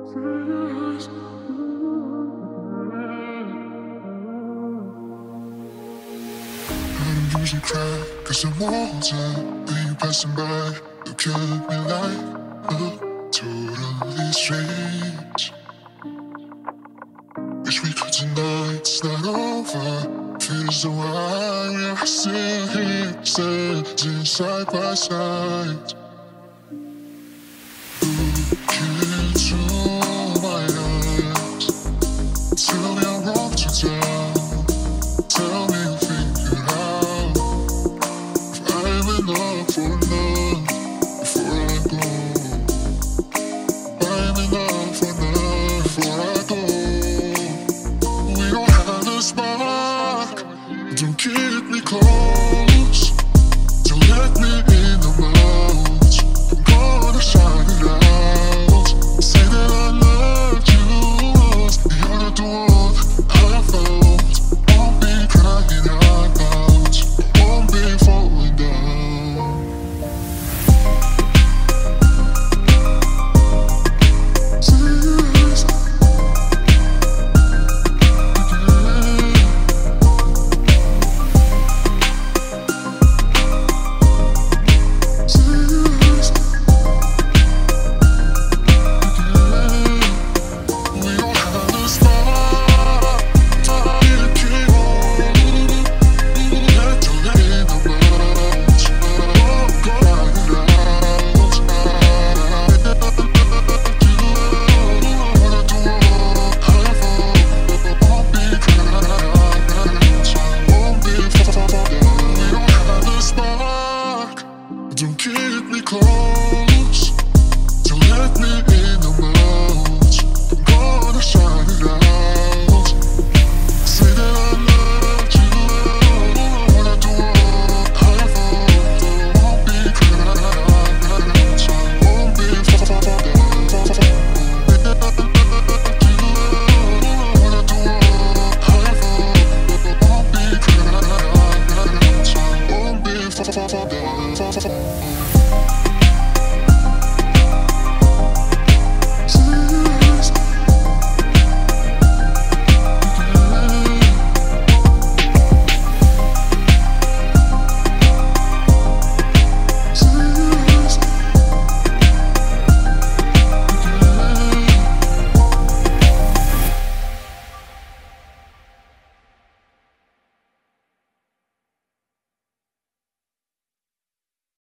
I usually cry cause I'm wanted. When you passing by, look at me like totally strange. Wish we could tonight, it's not over. Feel so high, we are still here, standing side by side. Look into my eyes, tell me I'm wrong to tell. Tell me you figured out if I'm enough or not before I go. I'm enough or not before I go. We don't have a spark. Don't keep me close. Don't let me in the mouth. I'm gonna shout it out. Say that I love you. You're not the one I found. Won't be crying out loud. Won't be falling down. Serious. Serious. We don't have a spark. Don't keep on. Let the rain about. Oh, go out. Don't keep me close. Don't let me in the mouth. I'm gonna shout it out. Say that I love you. What I do, I fall. Won't be crying. Won't be falling down. What I do, I fall. Won't be crying. Won't be falling down.